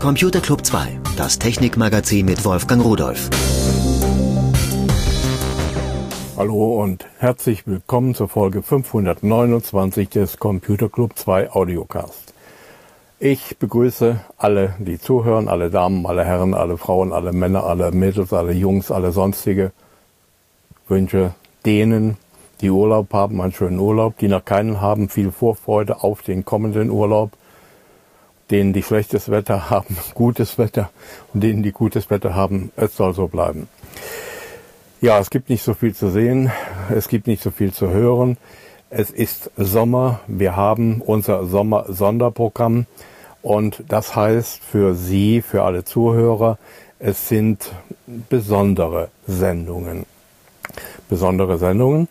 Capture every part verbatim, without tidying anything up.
Computer Club zwei, das Technikmagazin mit Wolfgang Rudolph. Hallo und herzlich willkommen zur Folge fünfhundertneunundzwanzig des Computer Club zwei Audiocast. Ich begrüße alle, die zuhören, alle Damen, alle Herren, alle Frauen, alle Männer, alle Mädels, alle Jungs, alle sonstige. Wünsche denen, die Urlaub haben, einen schönen Urlaub, die noch keinen haben, viel Vorfreude auf den kommenden Urlaub. Denen, die schlechtes Wetter haben, gutes Wetter, und denen, die gutes Wetter haben, es soll so bleiben. Ja, es gibt nicht so viel zu sehen, es gibt nicht so viel zu hören. Es ist Sommer, wir haben unser Sommer-Sonderprogramm und das heißt für Sie, für alle Zuhörer, es sind besondere Sendungen. Besondere Sendungen?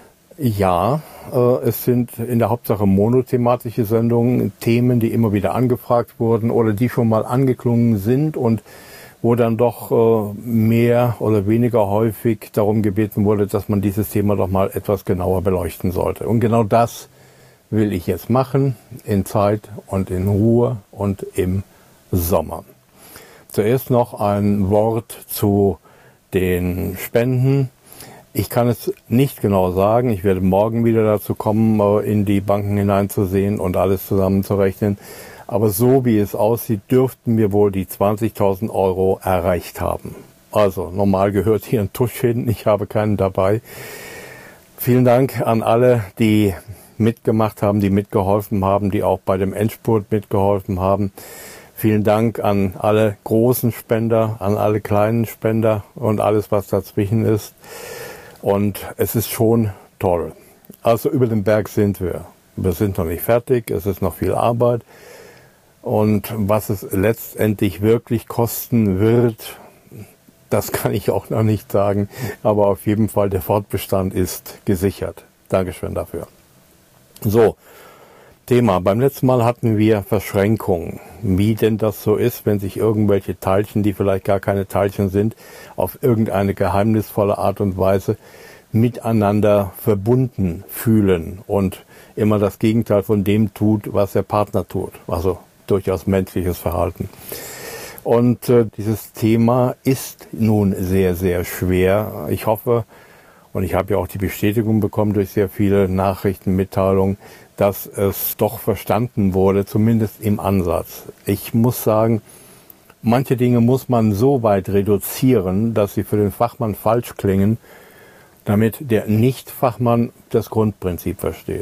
Ja, äh, es sind in der Hauptsache monothematische Sendungen, Themen, die immer wieder angefragt wurden oder die schon mal angeklungen sind und wo dann doch äh, mehr oder weniger häufig darum gebeten wurde, dass man dieses Thema doch mal etwas genauer beleuchten sollte. Und genau das will ich jetzt machen, in Zeit und in Ruhe und im Sommer. Zuerst noch ein Wort zu den Spenden. Ich kann es nicht genau sagen. Ich werde morgen wieder dazu kommen, in die Banken hineinzusehen und alles zusammenzurechnen. Aber so wie es aussieht, dürften wir wohl die zwanzigtausend Euro erreicht haben. Also normal gehört hier ein Tusch hin. Ich habe keinen dabei. Vielen Dank an alle, die mitgemacht haben, die mitgeholfen haben, die auch bei dem Endspurt mitgeholfen haben. Vielen Dank an alle großen Spender, an alle kleinen Spender und alles, was dazwischen ist. Und es ist schon toll. Also über den Berg sind wir. Wir sind noch nicht fertig, es ist noch viel Arbeit. Und was es letztendlich wirklich kosten wird, das kann ich auch noch nicht sagen. Aber auf jeden Fall, der Fortbestand ist gesichert. Dankeschön dafür. So, Thema. Beim letzten Mal hatten wir Verschränkungen. Wie denn das so ist, wenn sich irgendwelche Teilchen, die vielleicht gar keine Teilchen sind, auf irgendeine geheimnisvolle Art und Weise miteinander verbunden fühlen und immer das Gegenteil von dem tut, was der Partner tut. Also durchaus menschliches Verhalten. Und äh, dieses Thema ist nun sehr, sehr schwer. Ich hoffe, und ich habe ja auch die Bestätigung bekommen durch sehr viele Nachrichten, Mitteilungen, dass es doch verstanden wurde, zumindest im Ansatz. Ich muss sagen, manche Dinge muss man so weit reduzieren, dass sie für den Fachmann falsch klingen, damit der Nicht-Fachmann das Grundprinzip versteht.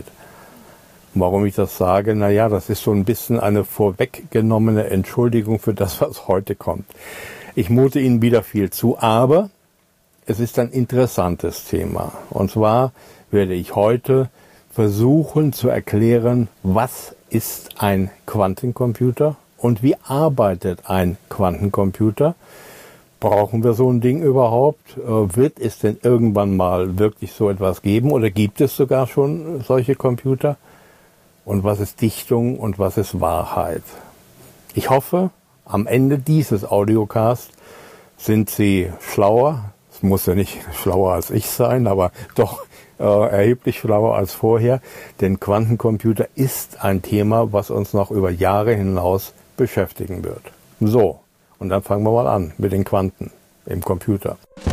Warum ich das sage? Naja, das ist so ein bisschen eine vorweggenommene Entschuldigung für das, was heute kommt. Ich mute Ihnen wieder viel zu, aber es ist ein interessantes Thema. Und zwar werde ich heute versuchen zu erklären, was ist ein Quantencomputer und wie arbeitet ein Quantencomputer. Brauchen wir so ein Ding überhaupt? Wird es denn irgendwann mal wirklich so etwas geben oder gibt es sogar schon solche Computer? Und was ist Dichtung und was ist Wahrheit? Ich hoffe, am Ende dieses Audiocasts sind Sie schlauer. Es muss ja nicht schlauer als ich sein, aber doch äh, erheblich schlauer als vorher. Denn Quantencomputer ist ein Thema, was uns noch über Jahre hinaus beschäftigen wird. So, und dann fangen wir mal an mit den Quanten im Computer.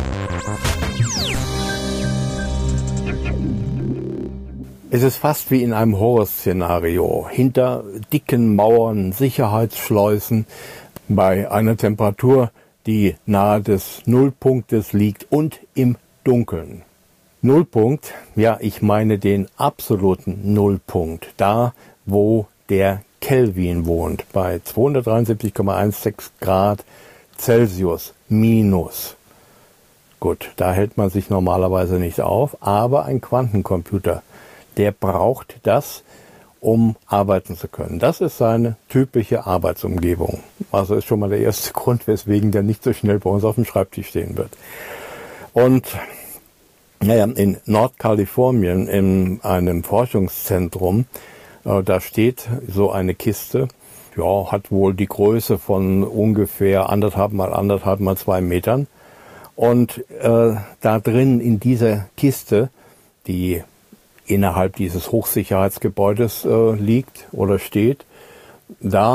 Es ist fast wie in einem Horrorszenario. Hinter dicken Mauern, Sicherheitsschleusen, bei einer Temperatur, die nahe des Nullpunktes liegt und im Dunkeln. Nullpunkt, ja, ich meine den absoluten Nullpunkt, da wo der Kelvin wohnt, bei zweihundertdreiundsiebzig Komma sechzehn Grad Celsius minus. Gut, da hält man sich normalerweise nicht auf, aber ein Quantencomputer, der braucht das, um arbeiten zu können. Das ist seine typische Arbeitsumgebung. Also ist schon mal der erste Grund, weswegen der nicht so schnell bei uns auf dem Schreibtisch stehen wird. Und naja, in Nordkalifornien in einem Forschungszentrum, äh, da steht so eine Kiste, ja, hat wohl die Größe von ungefähr anderthalb mal anderthalb mal zwei Metern. Und äh, da drin in dieser Kiste, die innerhalb dieses Hochsicherheitsgebäudes äh, liegt oder steht, da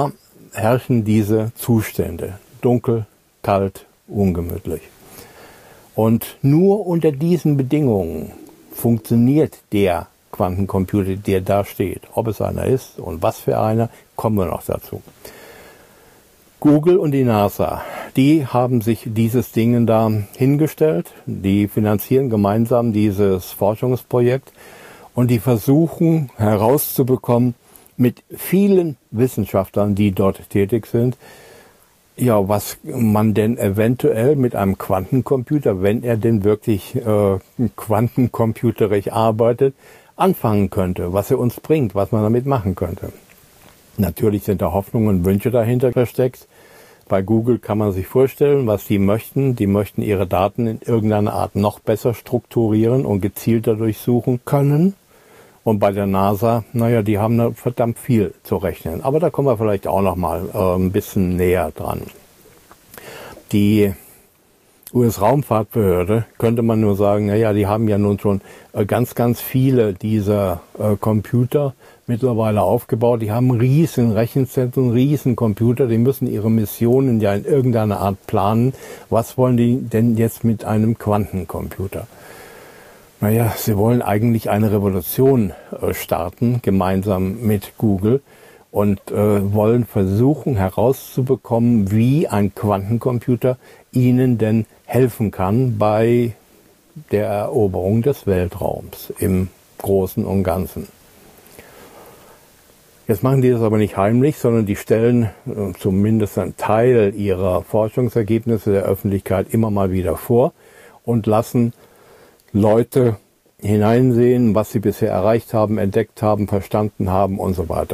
herrschen diese Zustände. Dunkel, kalt, ungemütlich. Und nur unter diesen Bedingungen funktioniert der Quantencomputer, der da steht. Ob es einer ist und was für einer, kommen wir noch dazu. Google und die NASA, die haben sich dieses Ding da hingestellt. Die finanzieren gemeinsam dieses Forschungsprojekt und die versuchen herauszubekommen mit vielen Wissenschaftlern, die dort tätig sind, ja, was man denn eventuell mit einem Quantencomputer, wenn er denn wirklich äh, quantencomputerisch arbeitet, anfangen könnte, was er uns bringt, was man damit machen könnte. Natürlich sind da Hoffnungen und Wünsche dahinter versteckt. Bei Google kann man sich vorstellen, was die möchten. Die möchten ihre Daten in irgendeiner Art noch besser strukturieren und gezielter durchsuchen können. Und bei der NASA, naja, die haben da verdammt viel zu rechnen. Aber da kommen wir vielleicht auch noch mal äh, ein bisschen näher dran. Die U S-Raumfahrtbehörde, könnte man nur sagen, naja, die haben ja nun schon äh, ganz, ganz viele dieser äh, Computer mittlerweile aufgebaut. Die haben riesen Rechenzentren, riesen Computer, die müssen ihre Missionen ja in irgendeiner Art planen. Was wollen die denn jetzt mit einem Quantencomputer? Naja, sie wollen eigentlich eine Revolution äh, starten, gemeinsam mit Google, und äh, wollen versuchen herauszubekommen, wie ein Quantencomputer ihnen denn helfen kann bei der Eroberung des Weltraums im Großen und Ganzen. Jetzt machen die das aber nicht heimlich, sondern die stellen äh, zumindest einen Teil ihrer Forschungsergebnisse der Öffentlichkeit immer mal wieder vor und lassen Leute hineinsehen, was sie bisher erreicht haben, entdeckt haben, verstanden haben und so weiter.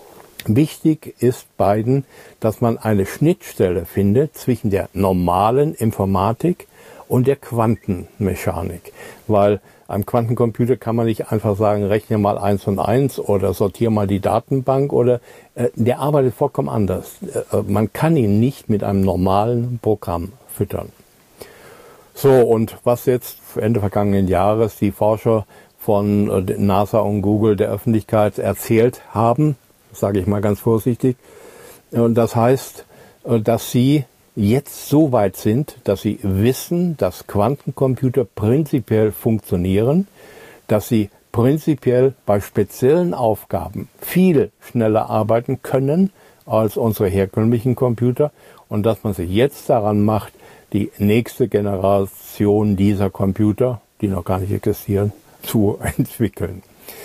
Wichtig ist beiden, dass man eine Schnittstelle findet zwischen der normalen Informatik und der Quantenmechanik, weil einem Quantencomputer kann man nicht einfach sagen, rechne mal eins und eins oder sortiere mal die Datenbank, oder äh, der arbeitet vollkommen anders. Äh, man kann ihn nicht mit einem normalen Programm füttern. So, und was jetzt Ende vergangenen Jahres die Forscher von äh, NASA und Google der Öffentlichkeit erzählt haben, sage ich mal ganz vorsichtig, und das heißt, äh, dass sie jetzt so weit sind, dass sie wissen, dass Quantencomputer prinzipiell funktionieren, dass sie prinzipiell bei speziellen Aufgaben viel schneller arbeiten können als unsere herkömmlichen Computer und dass man sich jetzt daran macht, die nächste Generation dieser Computer, die noch gar nicht existieren, zu entwickeln.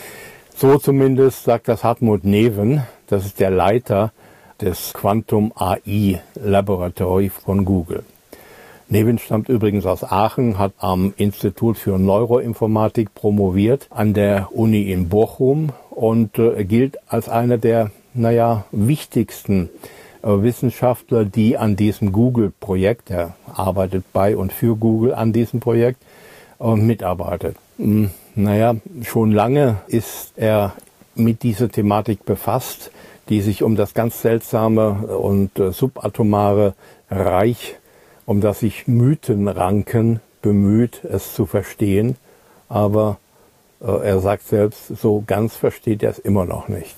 So zumindest sagt das Hartmut Neven, das ist der Leiter des Quantum A I Laboratory von Google. Neven stammt übrigens aus Aachen, hat am Institut für Neuroinformatik promoviert an der Uni in Bochum und äh, gilt als einer der, naja, wichtigsten äh, Wissenschaftler, die an diesem Google-Projekt, er arbeitet bei und für Google an diesem Projekt, äh, mitarbeitet. Hm, naja, schon lange ist er mit dieser Thematik befasst, die sich um das ganz seltsame und äh, subatomare Reich, um das sich Mythen ranken, bemüht, es zu verstehen. Aber äh, er sagt selbst, so ganz versteht er es immer noch nicht.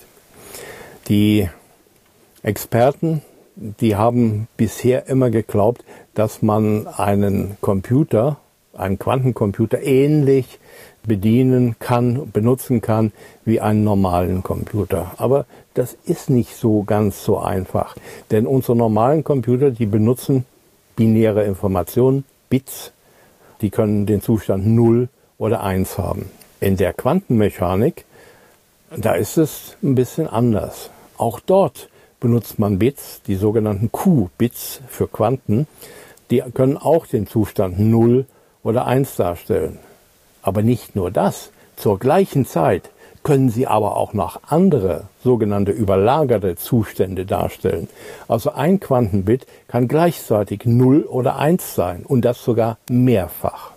Die Experten, die haben bisher immer geglaubt, dass man einen Computer, einen Quantencomputer ähnlich bedienen kann, benutzen kann wie einen normalen Computer. Aber das ist nicht so ganz so einfach. Denn unsere normalen Computer, die benutzen binäre Informationen, Bits, die können den Zustand null oder eins haben. In der Quantenmechanik, da ist es ein bisschen anders. Auch dort benutzt man Bits, die sogenannten Q-Bits für Quanten, die können auch den Zustand null oder eins darstellen. Aber nicht nur das. Zur gleichen Zeit können sie aber auch noch andere sogenannte überlagerte Zustände darstellen. Also ein Quantenbit kann gleichzeitig null oder eins sein und das sogar mehrfach.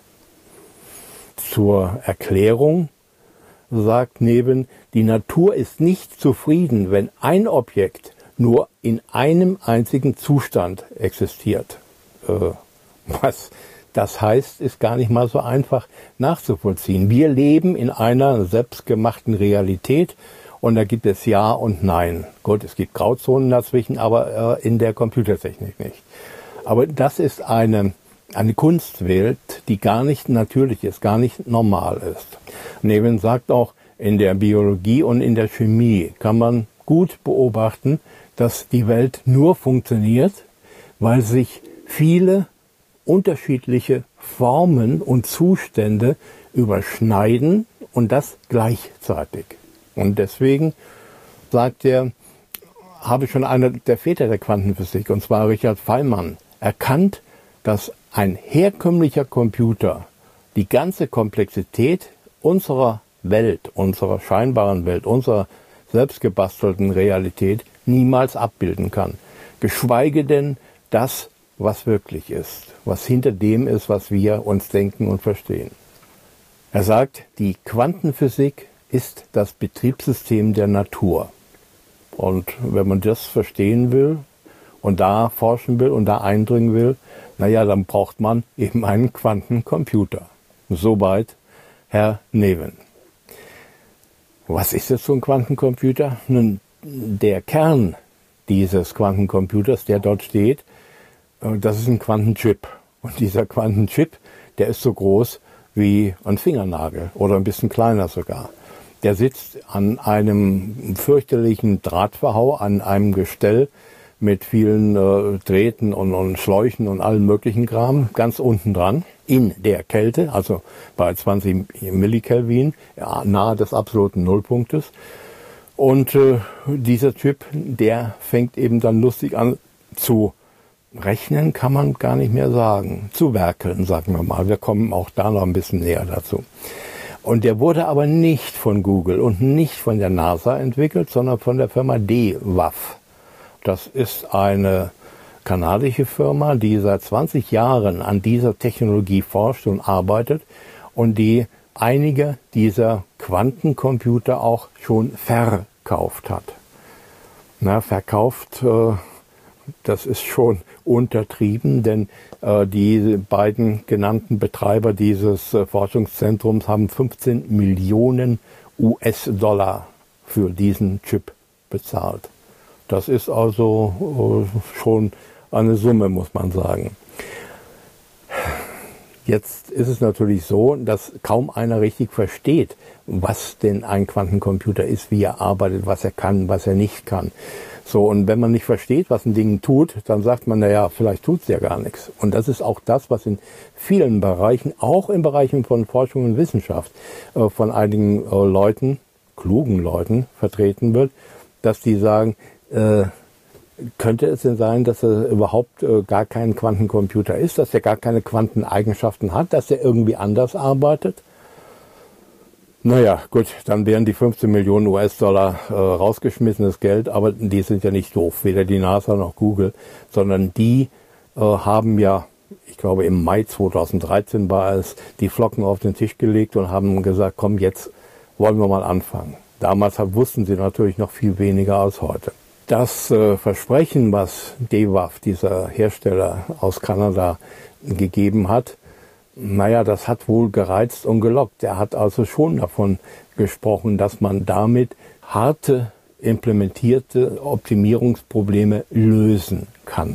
Zur Erklärung sagt Neven, die Natur ist nicht zufrieden, wenn ein Objekt nur in einem einzigen Zustand existiert. Äh, was das heißt, ist gar nicht mal so einfach nachzuvollziehen. Wir leben in einer selbstgemachten Realität Und da gibt es Ja und Nein. Gut, es gibt Grauzonen dazwischen, aber äh, in der Computertechnik nicht. Aber das ist eine, eine Kunstwelt, die gar nicht natürlich ist, gar nicht normal ist. Neven sagt auch, in der Biologie und in der Chemie kann man gut beobachten, dass die Welt nur funktioniert, weil sich viele unterschiedliche Formen und Zustände überschneiden und das gleichzeitig. Und deswegen, sagt er, habe schon einer der Väter der Quantenphysik, und zwar Richard Feynman, erkannt, dass ein herkömmlicher Computer die ganze Komplexität unserer Welt, unserer scheinbaren Welt, unserer selbstgebastelten Realität niemals abbilden kann. Geschweige denn das, was wirklich ist, was hinter dem ist, was wir uns denken und verstehen. Er sagt, die Quantenphysik ist das Betriebssystem der Natur. Und wenn man das verstehen will und da forschen will und da eindringen will, naja, dann braucht man eben einen Quantencomputer. Soweit Herr Neven. Was ist jetzt so ein Quantencomputer? Nun, der Kern dieses Quantencomputers, der dort steht, das ist ein Quantenchip. Und dieser Quantenchip, der ist so groß wie ein Fingernagel oder ein bisschen kleiner sogar. Der sitzt an einem fürchterlichen Drahtverhau, an einem Gestell mit vielen äh, Drähten und, und Schläuchen und allem möglichen Kram, ganz unten dran, in der Kälte, also bei zwanzig Millikelvin, ja, nahe des absoluten Nullpunktes. Und äh, dieser Chip, der fängt eben dann lustig an zu rechnen, kann man gar nicht mehr sagen, zu werkeln, sagen wir mal. Wir kommen auch da noch ein bisschen näher dazu. Und der wurde aber nicht von Google und nicht von der NASA entwickelt, sondern von der Firma D W A F. Das ist eine kanadische Firma, die seit zwanzig Jahren an dieser Technologie forscht und arbeitet und die einige dieser Quantencomputer auch schon verkauft hat. Na, verkauft, äh, das ist schon untertrieben, denn äh, die beiden genannten Betreiber dieses äh, Forschungszentrums haben fünfzehn Millionen U S-Dollar für diesen Chip bezahlt. Das ist also äh, schon eine Summe, muss man sagen. Jetzt ist es natürlich so, dass kaum einer richtig versteht, was denn ein Quantencomputer ist, wie er arbeitet, was er kann, was er nicht kann. So, und wenn man nicht versteht, was ein Ding tut, dann sagt man, naja, vielleicht tut es ja gar nichts. Und das ist auch das, was in vielen Bereichen, auch in Bereichen von Forschung und Wissenschaft, äh, von einigen äh, Leuten, klugen Leuten vertreten wird, dass die sagen, äh, könnte es denn sein, dass er überhaupt äh, gar kein Quantencomputer ist, dass er gar keine Quanteneigenschaften hat, dass er irgendwie anders arbeitet? Naja, gut, dann wären die fünfzehn Millionen U S-Dollar äh, rausgeschmissenes Geld, aber die sind ja nicht doof, weder die NASA noch Google, sondern die äh, haben ja, ich glaube im Mai zweitausenddreizehn war es, die Flocken auf den Tisch gelegt und haben gesagt, komm, jetzt wollen wir mal anfangen. Damals wussten sie natürlich noch viel weniger als heute. Das äh, Versprechen, was D W A F, dieser Hersteller aus Kanada, gegeben hat, naja, das hat wohl gereizt und gelockt. Er hat also schon davon gesprochen, dass man damit harte, implementierte Optimierungsprobleme lösen kann.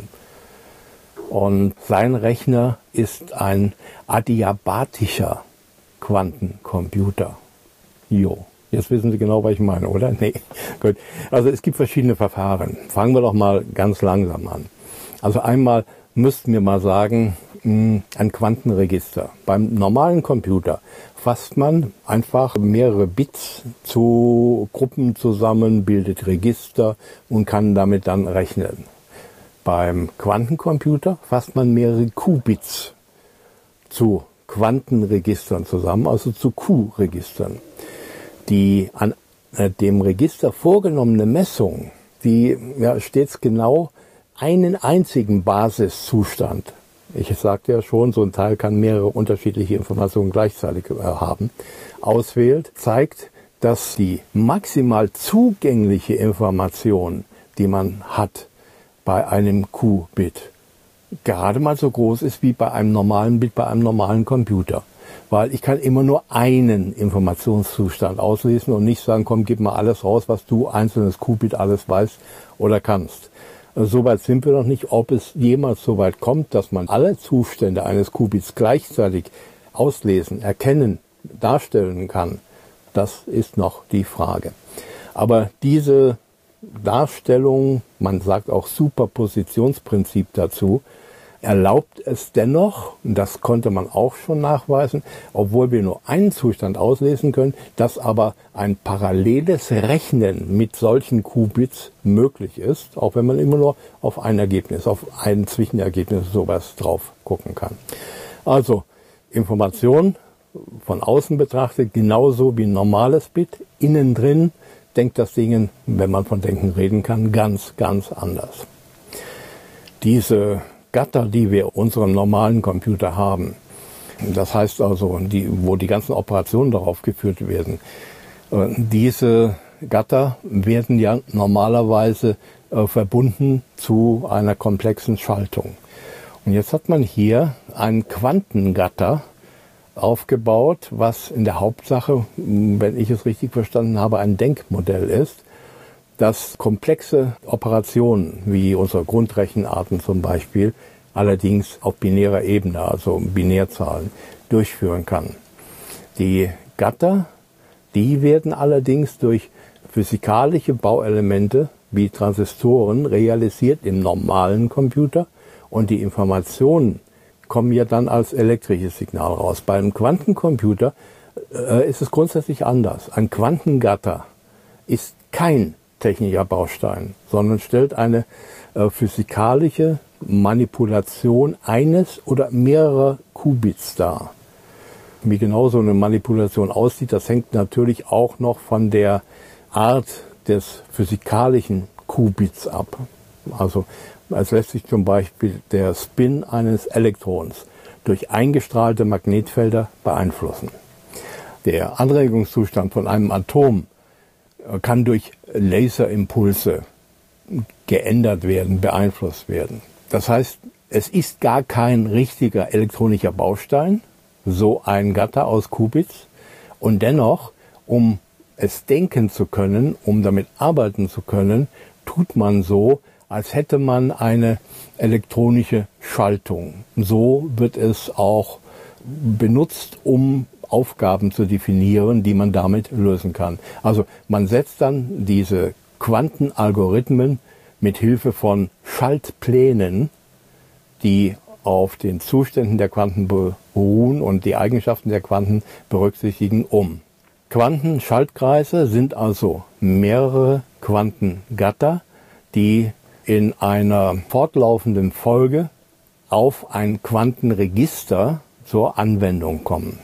Und sein Rechner ist ein adiabatischer Quantencomputer. Jo. Jetzt wissen Sie genau, was ich meine, oder? Nee, gut. Also es gibt verschiedene Verfahren. Fangen wir doch mal ganz langsam an. Also einmal müssten wir mal sagen, ein Quantenregister. Beim normalen Computer fasst man einfach mehrere Bits zu Gruppen zusammen, bildet Register und kann damit dann rechnen. Beim Quantencomputer fasst man mehrere Qubits zu Quantenregistern zusammen, also zu Q-Registern. Die an dem Register vorgenommene Messung, die ja stets genau einen einzigen Basiszustand, ich sagte ja schon, so ein Teil kann mehrere unterschiedliche Informationen gleichzeitig äh, haben, auswählt, zeigt, dass die maximal zugängliche Information, die man hat bei einem Qubit, gerade mal so groß ist wie bei einem normalen Bit, bei einem normalen Computer. weil ich kann immer nur einen Informationszustand auslesen und nicht sagen, komm, gib mal alles raus, was du einzelnes Qubit alles weißt oder kannst. Soweit sind wir noch nicht. Ob es jemals so weit kommt, dass man alle Zustände eines Qubits gleichzeitig auslesen, erkennen, darstellen kann, das ist noch die Frage. Aber diese Darstellung, man sagt auch Superpositionsprinzip dazu, erlaubt es dennoch, und das konnte man auch schon nachweisen, obwohl wir nur einen Zustand auslesen können, dass aber ein paralleles Rechnen mit solchen Qubits möglich ist, auch wenn man immer nur auf ein Ergebnis, auf ein Zwischenergebnis sowas drauf gucken kann. Also Information von außen betrachtet genauso wie ein normales Bit, innen drin denkt das Ding, wenn man von Denken reden kann, ganz, ganz anders. Diese Gatter, die wir in unserem normalen Computer haben, das heißt also, die, wo die ganzen Operationen darauf geführt werden, diese Gatter werden ja normalerweise äh, verbunden zu einer komplexen Schaltung. Und jetzt hat man hier einen Quantengatter aufgebaut, was in der Hauptsache, wenn ich es richtig verstanden habe, ein Denkmodell ist, das komplexe Operationen, wie unsere Grundrechenarten zum Beispiel, allerdings auf binärer Ebene, also Binärzahlen, durchführen kann. Die Gatter, die werden allerdings durch physikalische Bauelemente wie Transistoren realisiert im normalen Computer und die Informationen kommen ja dann als elektrisches Signal raus. Beim Quantencomputer äh, ist es grundsätzlich anders. Ein Quantengatter ist kein technischer Baustein, sondern stellt eine äh, physikalische Manipulation eines oder mehrerer Qubits dar. Wie genau so eine Manipulation aussieht, das hängt natürlich auch noch von der Art des physikalischen Qubits ab. Also es lässt sich zum Beispiel der Spin eines Elektrons durch eingestrahlte Magnetfelder beeinflussen. Der Anregungszustand von einem Atom kann durch Laserimpulse geändert werden, beeinflusst werden. Das heißt, es ist gar kein richtiger elektronischer Baustein, so ein Gatter aus Qubits. Und dennoch, um es denken zu können, um damit arbeiten zu können, tut man so, als hätte man eine elektronische Schaltung. So wird es auch benutzt, um Aufgaben zu definieren, die man damit lösen kann. Also man setzt dann diese Quantenalgorithmen mit Hilfe von Schaltplänen, die auf den Zuständen der Quanten beruhen und die Eigenschaften der Quanten berücksichtigen, um. Quantenschaltkreise sind also mehrere Quantengatter, die in einer fortlaufenden Folge auf ein Quantenregister zur Anwendung kommen.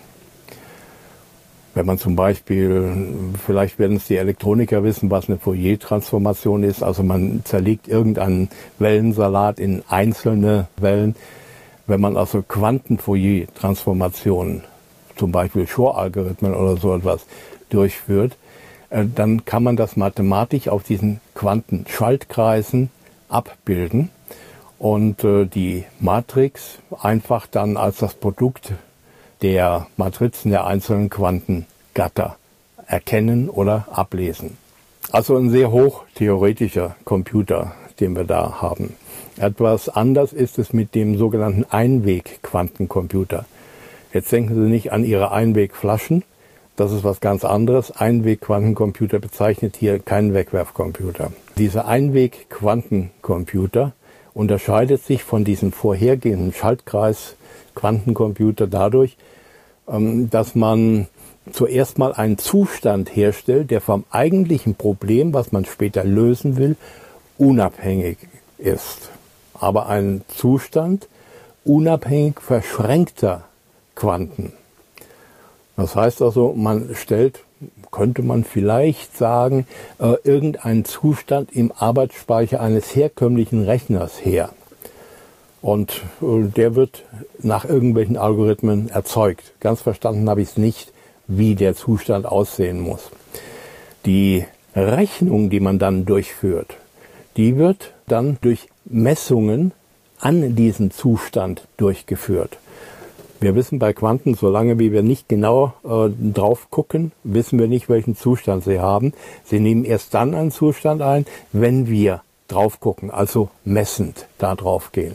Wenn man zum Beispiel, vielleicht werden es die Elektroniker wissen, was eine Fourier-Transformation ist, also man zerlegt irgendeinen Wellensalat in einzelne Wellen. Wenn man also Quanten-Fourier-Transformationen, zum Beispiel Shor-Algorithmen oder so etwas durchführt, dann kann man das mathematisch auf diesen Quantenschaltkreisen abbilden und äh, die Matrix einfach dann als das Produkt der Matrizen der einzelnen Quantengatter erkennen oder ablesen. Also ein sehr hochtheoretischer Computer, den wir da haben. Etwas anders ist es mit dem sogenannten Einweg-Quantencomputer. Jetzt denken Sie nicht an Ihre Einwegflaschen, das ist was ganz anderes. Einweg-Quantencomputer bezeichnet hier keinen Wegwerfcomputer. Dieser Einweg-Quantencomputer unterscheidet sich von diesem vorhergehenden Schaltkreis-Quantencomputer dadurch, dass man zuerst mal einen Zustand herstellt, der vom eigentlichen Problem, was man später lösen will, unabhängig ist. Aber ein Zustand unabhängig verschränkter Quanten. Das heißt also, man stellt, könnte man vielleicht sagen, äh, irgendeinen Zustand im Arbeitsspeicher eines herkömmlichen Rechners her. Und äh, der wird nach irgendwelchen Algorithmen erzeugt. Ganz verstanden habe ich es nicht, wie der Zustand aussehen muss. Die Rechnung, die man dann durchführt, die wird dann durch Messungen an diesem Zustand durchgeführt. Wir wissen bei Quanten, solange wie wir nicht genau äh, drauf gucken, wissen wir nicht, welchen Zustand sie haben. Sie nehmen erst dann einen Zustand ein, wenn wir drauf gucken, also messend da drauf gehen.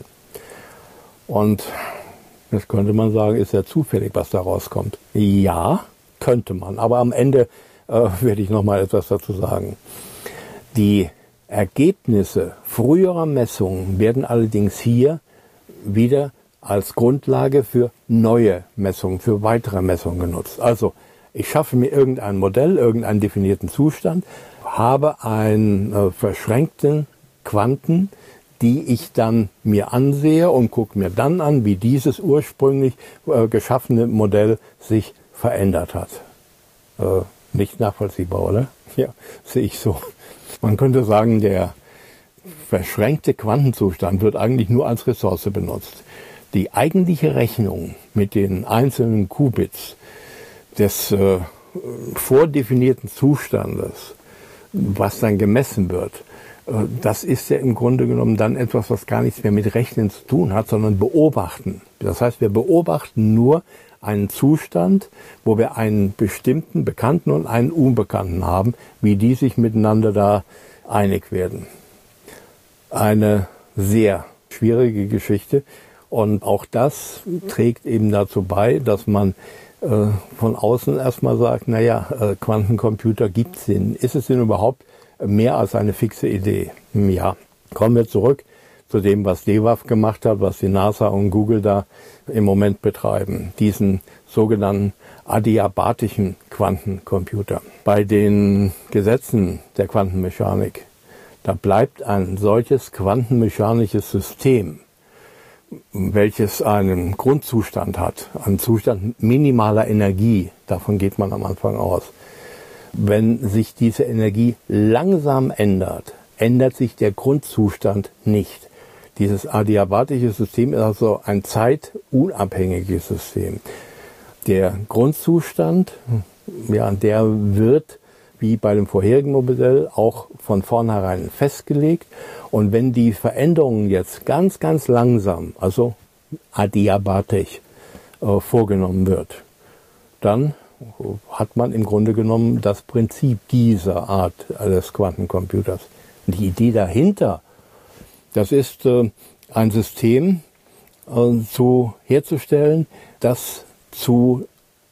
Und jetzt könnte man sagen, ist ja zufällig, was da rauskommt. Ja, könnte man, aber am Ende äh, werde ich noch mal etwas dazu sagen. Die Ergebnisse früherer Messungen werden allerdings hier wieder als Grundlage für neue Messungen, für weitere Messungen genutzt. Also ich schaffe mir irgendein Modell, irgendeinen definierten Zustand, habe einen äh, verschränkten Quanten, die ich dann mir ansehe und gucke mir dann an, wie dieses ursprünglich äh, geschaffene Modell sich verändert hat. Äh, nicht nachvollziehbar, oder? Ja, sehe ich so. Man könnte sagen, der verschränkte Quantenzustand wird eigentlich nur als Ressource benutzt. Die eigentliche Rechnung mit den einzelnen Qubits des äh, vordefinierten Zustandes, was dann gemessen wird, äh, das ist ja im Grunde genommen dann etwas, was gar nichts mehr mit Rechnen zu tun hat, sondern beobachten. Das heißt, wir beobachten nur einen Zustand, wo wir einen bestimmten Bekannten und einen Unbekannten haben, wie die sich miteinander da einig werden. Eine sehr schwierige Geschichte. Und auch das trägt eben dazu bei, dass man äh, von außen erstmal sagt, naja, äh, Quantencomputer gibt es denn. Ist es denn überhaupt mehr als eine fixe Idee? Ja, kommen wir zurück zu dem, was D W A F gemacht hat, was die NASA und Google da im Moment betreiben. Diesen sogenannten adiabatischen Quantencomputer. Bei den Gesetzen der Quantenmechanik, da bleibt ein solches quantenmechanisches System, welches einen Grundzustand hat, einen Zustand minimaler Energie, davon geht man am Anfang aus. Wenn sich diese Energie langsam ändert, ändert sich der Grundzustand nicht. Dieses adiabatische System ist also ein zeitunabhängiges System. Der Grundzustand, ja, der wird wie bei dem vorherigen Modell auch von vornherein festgelegt. Und wenn die Veränderungen jetzt ganz, ganz langsam, also adiabatisch, äh, vorgenommen wird, dann hat man im Grunde genommen das Prinzip dieser Art des Quantencomputers. Die Idee dahinter, das ist äh, ein System äh, zu herzustellen, das zu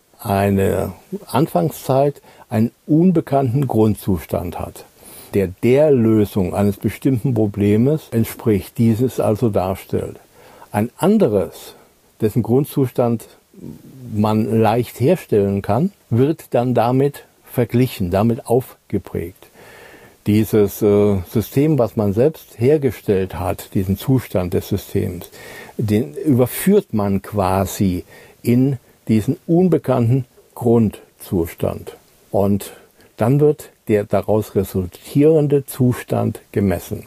einer Anfangszeit einen unbekannten Grundzustand hat, der der Lösung eines bestimmten Problems entspricht, dieses also darstellt. Ein anderes, dessen Grundzustand man leicht herstellen kann, wird dann damit verglichen, damit aufgeprägt. Dieses äh, System, was man selbst hergestellt hat, diesen Zustand des Systems, den überführt man quasi in diesen unbekannten Grundzustand. Und dann wird der daraus resultierende Zustand gemessen.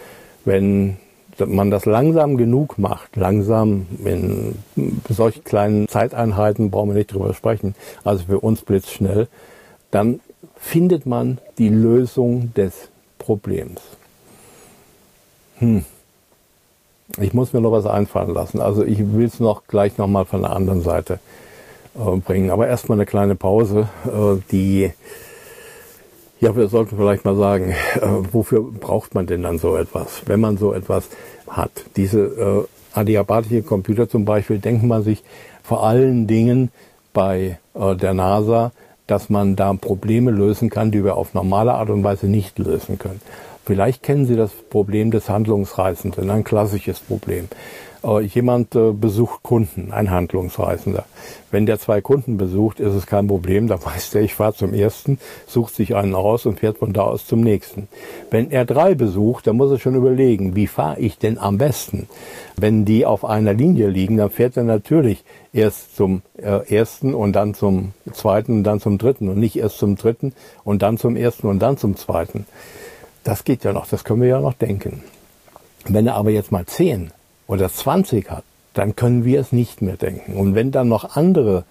Wenn man das langsam genug macht, langsam in solch kleinen Zeiteinheiten, brauchen wir nicht drüber sprechen, also für uns blitzschnell, dann findet man die Lösung des Problems. Hm. Ich muss mir noch was einfallen lassen. Also ich will es noch gleich nochmal von der anderen Seite äh, bringen. Aber erstmal eine kleine Pause, äh, die, ja, wir sollten vielleicht mal sagen, äh, wofür braucht man denn dann so etwas, wenn man so etwas hat? Diese äh, adiabatische Computer zum Beispiel, denkt man sich vor allen Dingen bei äh, der NASA, dass man da Probleme lösen kann, die wir auf normale Art und Weise nicht lösen können. Vielleicht kennen Sie das Problem des Handlungsreisenden, ein klassisches Problem. Äh, jemand äh, besucht Kunden, ein Handlungsreisender. Wenn der zwei Kunden besucht, ist es kein Problem, da weiß der, ich fahre zum ersten, sucht sich einen aus und fährt von da aus zum nächsten. Wenn er drei besucht, dann muss er schon überlegen, wie fahre ich denn am besten? Wenn die auf einer Linie liegen, dann fährt er natürlich erst zum äh, ersten und dann zum zweiten und dann zum dritten und nicht erst zum dritten und dann zum ersten und dann zum zweiten. Das geht ja noch, das können wir ja noch denken. Wenn er aber jetzt mal zehn oder zwanzig hat, dann können wir es nicht mehr denken. Und wenn dann noch andere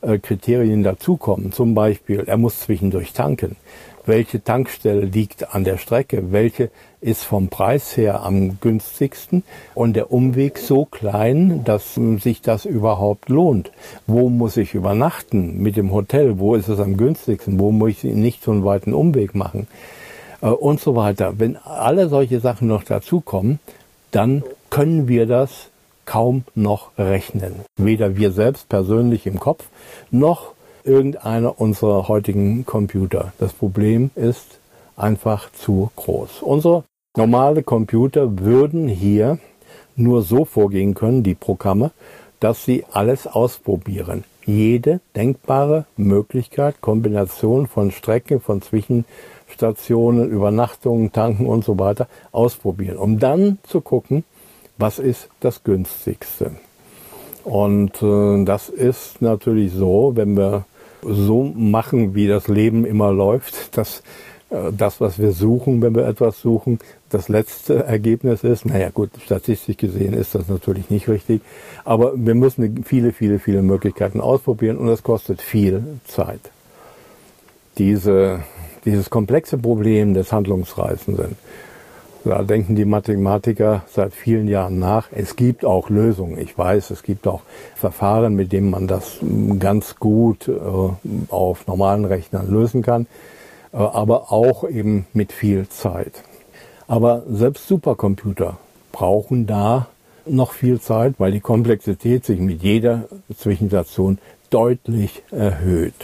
äh, Kriterien dazukommen. Zum Beispiel, er muss zwischendurch tanken. Welche Tankstelle liegt an der Strecke? Welche ist vom Preis her am günstigsten? Und der Umweg so klein, dass sich das überhaupt lohnt. Wo muss ich übernachten mit dem Hotel? Wo ist es am günstigsten? Wo muss ich nicht so einen weiten Umweg machen? Äh, und so weiter. Wenn alle solche Sachen noch dazukommen, dann können wir das kaum noch rechnen. Weder wir selbst persönlich im Kopf, noch irgendeiner unserer heutigen Computer. Das Problem ist einfach zu groß. Unsere normale Computer würden hier nur so vorgehen können, die Programme, dass sie alles ausprobieren. Jede denkbare Möglichkeit, Kombination von Strecken, von Zwischenstationen, Übernachtungen, Tanken und so weiter ausprobieren, um dann zu gucken, was ist das günstigste. Und äh, das ist natürlich so, wenn wir so machen, wie das Leben immer läuft, dass äh, das, was wir suchen, wenn wir etwas suchen, das letzte Ergebnis ist. Naja gut, statistisch gesehen ist das natürlich nicht richtig, aber wir müssen viele, viele, viele Möglichkeiten ausprobieren und das kostet viel Zeit. Diese, dieses komplexe Problem des Handlungsreisenden, da denken die Mathematiker seit vielen Jahren nach. Es gibt auch Lösungen. Ich weiß, es gibt auch Verfahren, mit denen man das ganz gut äh, auf normalen Rechnern lösen kann, äh, aber auch eben mit viel Zeit. Aber selbst Supercomputer brauchen da noch viel Zeit, weil die Komplexität sich mit jeder Zwischenstation deutlich erhöht.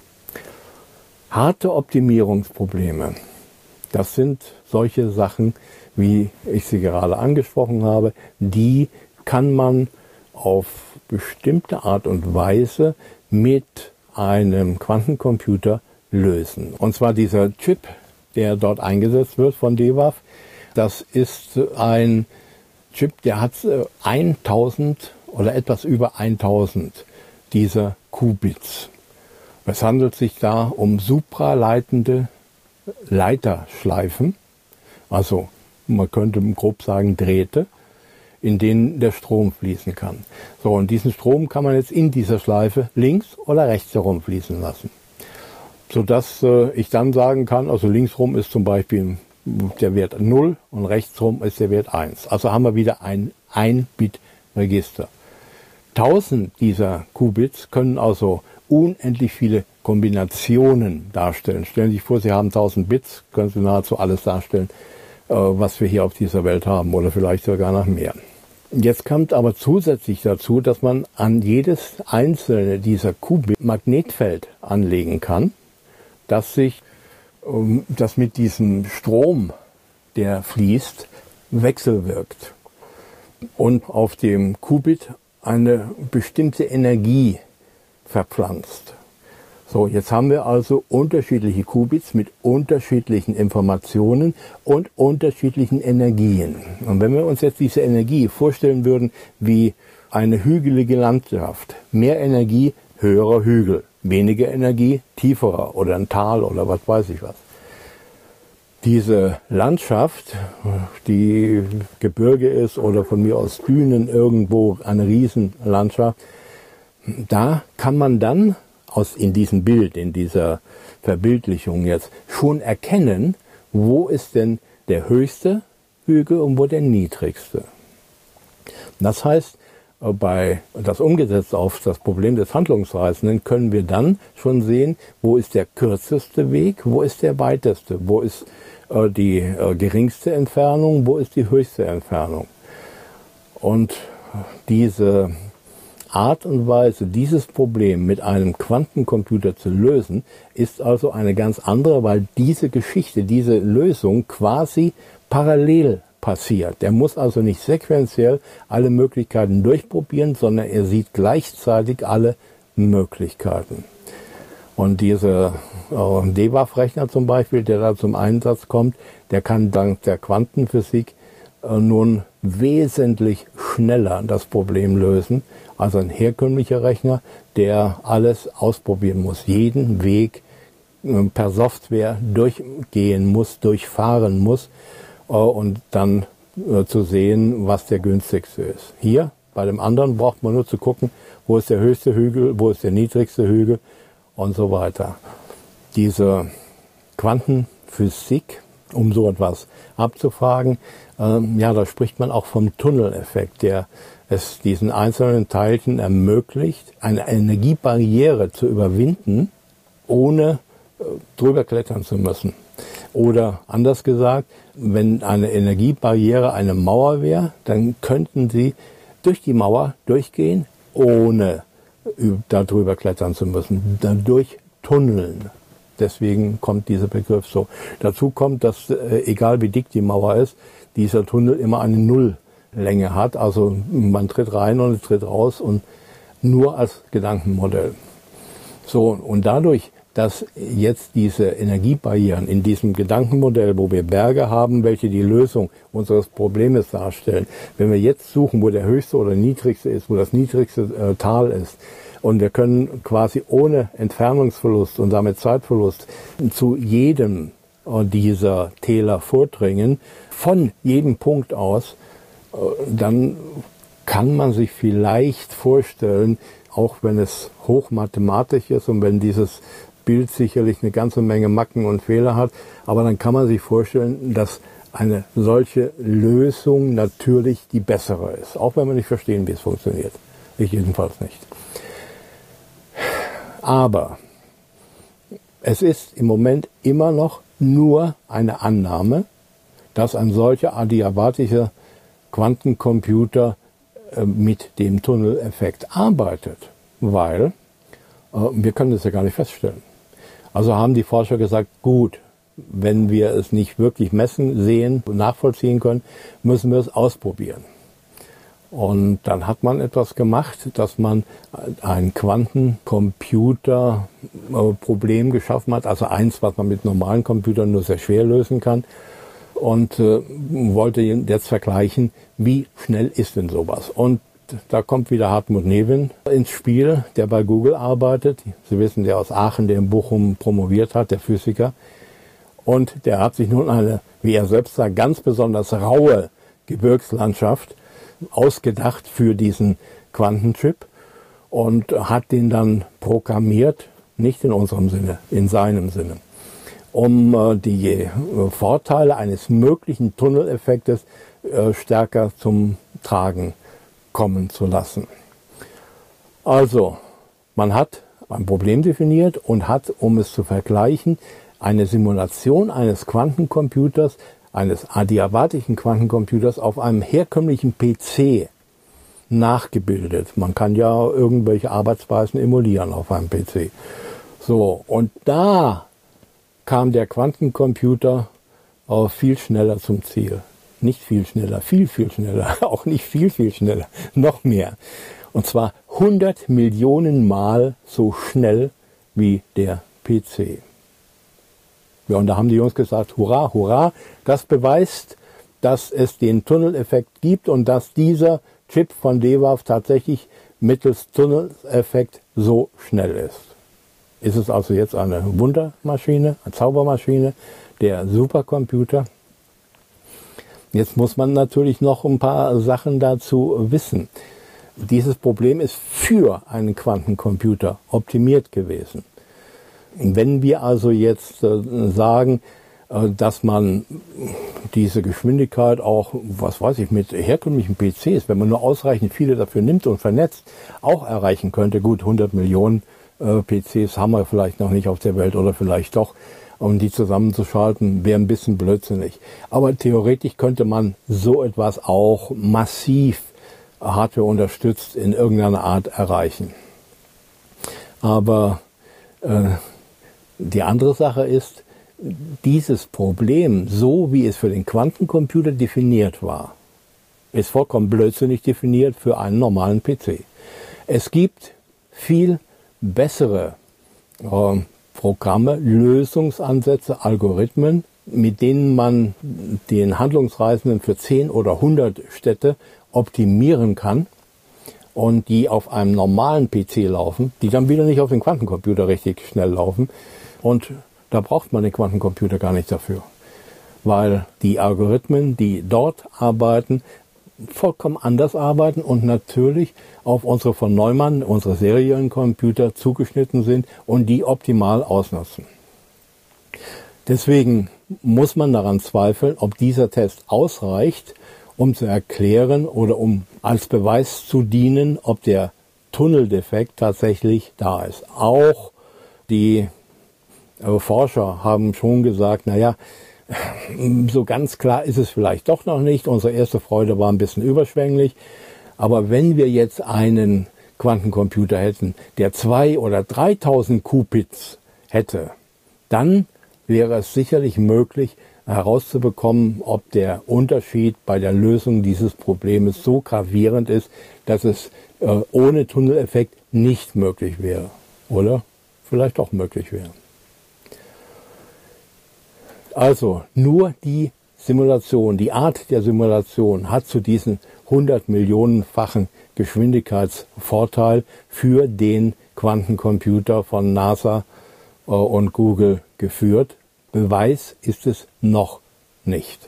Harte Optimierungsprobleme. Das sind solche Sachen, wie ich sie gerade angesprochen habe, die kann man auf bestimmte Art und Weise mit einem Quantencomputer lösen. Und zwar dieser Chip, der dort eingesetzt wird von D W A F, das ist ein Chip, der hat tausend oder etwas über tausend dieser Qubits. Es handelt sich da um supraleitende Leiterschleifen, also man könnte grob sagen Drähte, in denen der Strom fließen kann. So, und diesen Strom kann man jetzt in dieser Schleife links oder rechts herum fließen lassen, sodass äh, ich dann sagen kann, also linksrum ist zum Beispiel der Wert null und rechtsrum ist der Wert eins. Also haben wir wieder ein ein-Bit-Register. tausend dieser Qubits können also unendlich viele Kombinationen darstellen. Stellen Sie sich vor, Sie haben tausend Bits, können Sie nahezu alles darstellen, äh, was wir hier auf dieser Welt haben oder vielleicht sogar noch mehr. Jetzt kommt aber zusätzlich dazu, dass man an jedes einzelne dieser Qubit Magnetfeld anlegen kann, das sich, ähm, das mit diesem Strom, der fließt, wechselwirkt und auf dem Qubit eine bestimmte Energie verpflanzt. So, jetzt haben wir also unterschiedliche Qubits mit unterschiedlichen Informationen und unterschiedlichen Energien. Und wenn wir uns jetzt diese Energie vorstellen würden wie eine hügelige Landschaft, mehr Energie, höherer Hügel, weniger Energie, tieferer oder ein Tal oder was weiß ich was. Diese Landschaft, die Gebirge ist oder von mir aus Dünen irgendwo, eine Riesenlandschaft, da kann man dann aus in diesem Bild, in dieser Verbildlichung jetzt schon erkennen, wo ist denn der höchste Hügel und wo der niedrigste. Das heißt, bei das umgesetzt auf das Problem des Handlungsreisenden können wir dann schon sehen, wo ist der kürzeste Weg, wo ist der weiteste, wo ist äh, die äh, geringste Entfernung, wo ist die höchste Entfernung. Und diese Art und Weise, dieses Problem mit einem Quantencomputer zu lösen, ist also eine ganz andere, weil diese Geschichte, diese Lösung quasi parallel passiert. Der muss also nicht sequenziell alle Möglichkeiten durchprobieren, sondern er sieht gleichzeitig alle Möglichkeiten. Und dieser äh, D W A F-Rechner zum Beispiel, der da zum Einsatz kommt, der kann dank der Quantenphysik äh, nun wesentlich schneller das Problem lösen als ein herkömmlicher Rechner, der alles ausprobieren muss, jeden Weg äh, per Software durchgehen muss, durchfahren muss, äh, und dann äh, zu sehen, was der günstigste ist. Hier Bei dem anderen braucht man nur zu gucken, wo ist der höchste Hügel, wo ist der niedrigste Hügel und so weiter. Diese Quantenphysik, um so etwas abzufragen, ähm, ja, da spricht man auch vom Tunneleffekt, der es diesen einzelnen Teilchen ermöglicht, eine Energiebarriere zu überwinden, ohne äh, drüber klettern zu müssen. Oder anders gesagt, wenn eine Energiebarriere eine Mauer wäre, dann könnten Sie durch die Mauer durchgehen, ohne darüber klettern zu müssen, dadurch tunneln. Deswegen kommt dieser Begriff so. Dazu kommt, dass äh, egal wie dick die Mauer ist, dieser Tunnel immer eine Nulllänge hat. Also man tritt rein und tritt raus und nur als Gedankenmodell. So, und dadurch, dass jetzt diese Energiebarrieren in diesem Gedankenmodell, wo wir Berge haben, welche die Lösung unseres Problems darstellen, wenn wir jetzt suchen, wo der höchste oder niedrigste ist, wo das niedrigste äh, Tal ist, und wir können quasi ohne Entfernungsverlust und damit Zeitverlust zu jedem äh, dieser Täler vordringen, von jedem Punkt aus, äh, dann kann man sich vielleicht vorstellen, auch wenn es hochmathematisch ist und wenn dieses Bild sicherlich eine ganze Menge Macken und Fehler hat, aber dann kann man sich vorstellen, dass eine solche Lösung natürlich die bessere ist, auch wenn wir nicht verstehen, wie es funktioniert. Ich jedenfalls nicht. Aber es ist im Moment immer noch nur eine Annahme, dass ein solcher adiabatischer Quantencomputer äh, mit dem Tunneleffekt arbeitet, weil äh, wir können das ja gar nicht feststellen. Also haben die Forscher gesagt, gut, wenn wir es nicht wirklich messen, sehen und nachvollziehen können, müssen wir es ausprobieren. Und dann hat man etwas gemacht, dass man ein Quantencomputer-Problem geschaffen hat, also eins, was man mit normalen Computern nur sehr schwer lösen kann, und äh, wollte jetzt vergleichen, wie schnell ist denn sowas. Und da kommt wieder Hartmut Newin ins Spiel, der bei Google arbeitet. Sie wissen, der aus Aachen, der in Bochum promoviert hat, der Physiker. Und der hat sich nun eine, wie er selbst sagt, ganz besonders raue Gebirgslandschaft ausgedacht für diesen Quantenchip und hat den dann programmiert, nicht in unserem Sinne, in seinem Sinne, um äh, die äh, Vorteile eines möglichen Tunneleffektes äh, stärker zum Tragen kommen zu lassen. Also, man hat ein Problem definiert und hat, um es zu vergleichen, eine Simulation eines Quantencomputers, eines adiabatischen Quantencomputers auf einem herkömmlichen P C nachgebildet. Man kann ja irgendwelche Arbeitsweisen emulieren auf einem P C. So, und da kam der Quantencomputer auch viel schneller zum Ziel. Nicht viel schneller, viel, viel schneller, auch nicht viel, viel schneller, noch mehr. Und zwar hundert Millionen Mal so schnell wie der P C. Ja, und da haben die Jungs gesagt, hurra, hurra, das beweist, dass es den Tunneleffekt gibt und dass dieser Chip von D W A F tatsächlich mittels Tunneleffekt so schnell ist. Ist es also jetzt eine Wundermaschine, eine Zaubermaschine, der Supercomputer? Jetzt muss man natürlich noch ein paar Sachen dazu wissen. Dieses Problem ist für einen Quantencomputer optimiert gewesen. Wenn wir also jetzt äh, sagen, äh, dass man diese Geschwindigkeit auch, was weiß ich, mit herkömmlichen P Cs, wenn man nur ausreichend viele dafür nimmt und vernetzt, auch erreichen könnte, gut, hundert Millionen äh, P Cs haben wir vielleicht noch nicht auf der Welt oder vielleicht doch, um die zusammenzuschalten, wäre ein bisschen blödsinnig. Aber theoretisch könnte man so etwas auch massiv Hardware unterstützt in irgendeiner Art erreichen. Aber äh, die andere Sache ist, dieses Problem, so wie es für den Quantencomputer definiert war, ist vollkommen blödsinnig definiert für einen normalen P C. Es gibt viel bessere äh, Programme, Lösungsansätze, Algorithmen, mit denen man den Handlungsreisenden für zehn oder hundert Städte optimieren kann und die auf einem normalen P C laufen, die dann wieder nicht auf dem Quantencomputer richtig schnell laufen. Und da braucht man den Quantencomputer gar nicht dafür, weil die Algorithmen, die dort arbeiten, vollkommen anders arbeiten und natürlich auf unsere von Neumann, unsere Seriencomputer zugeschnitten sind und die optimal ausnutzen. Deswegen muss man daran zweifeln, ob dieser Test ausreicht, um zu erklären oder um als Beweis zu dienen, ob der Tunneldefekt tatsächlich da ist. Auch die äh, Forscher haben schon gesagt, naja, so ganz klar ist es vielleicht doch noch nicht. Unsere erste Freude war ein bisschen überschwänglich. Aber wenn wir jetzt einen Quantencomputer hätten, der zwei oder dreitausend Qubits hätte, dann wäre es sicherlich möglich, herauszubekommen, ob der Unterschied bei der Lösung dieses Problems so gravierend ist, dass es äh, ohne Tunneleffekt nicht möglich wäre. Oder vielleicht auch möglich wäre. Also nur die Simulation, die Art der Simulation hat zu diesem hundert Millionenfachen Geschwindigkeitsvorteil für den Quantencomputer von NASA äh, und Google geführt. Beweis ist es noch nicht.